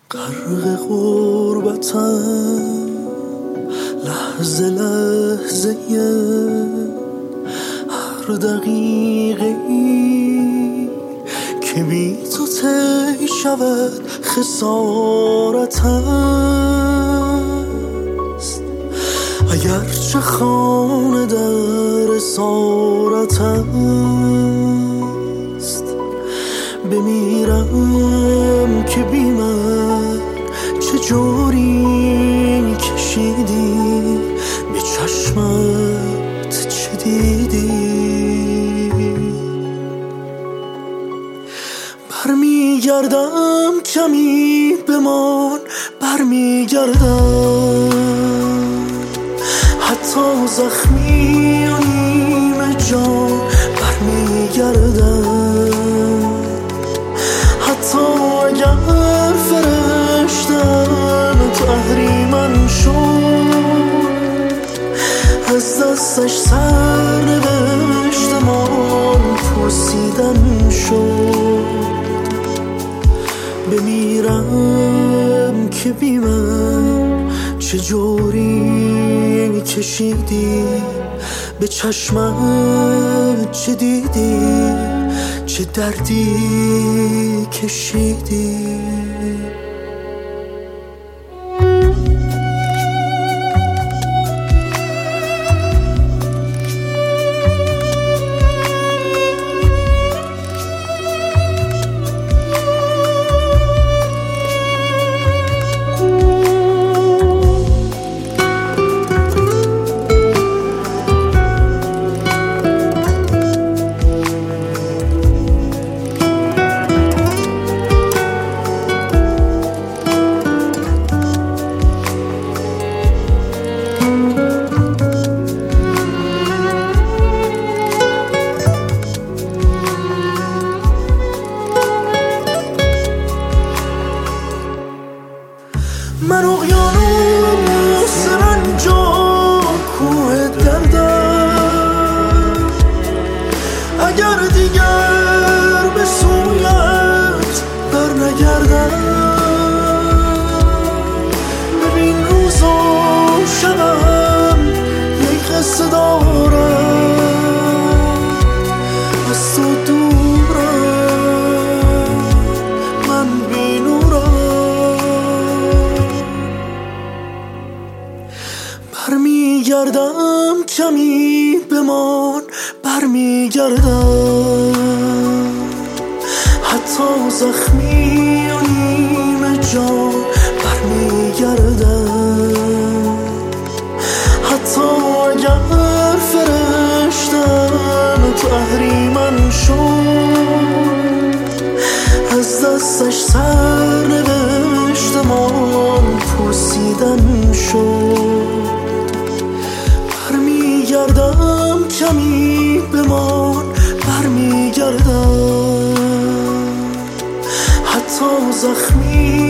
غرق غربتم لحظه لحظه هر دقیقه ای که بی تو طی شود خسارت است. اگرچه خانه در اسارت است، بمیرم که بی من چجوری کشیدی، به چشمت چه دیدی. برمیگردم کمی بمان، برمیگردم حتی زخمی و نیمه جان، برمیگردم حتی اگر فرشتم تو اهریمن شد، از دستش سر نوشتم آن پرسیدن شد. بمیرم که بی من چجوری کشیدی، به چشمت چه دیدی، چه دردی کشیدی. من اقیانوس رنج و کوه دردم، اگر دیگر به سویت بر نگردم. ببین روز و شبم یک قصه دارم، از تو دورم من بی نورم. برمیگردم کمی بمان، برمیگردم حتی زخمی و نیمه جان، برمیگردم حتی اگر فرشتم تو اهریمن شد، از دستش سر نوشتم آن پرسیدن شد. برمیگردم کمی بمان، برمیگردم حتی زخمی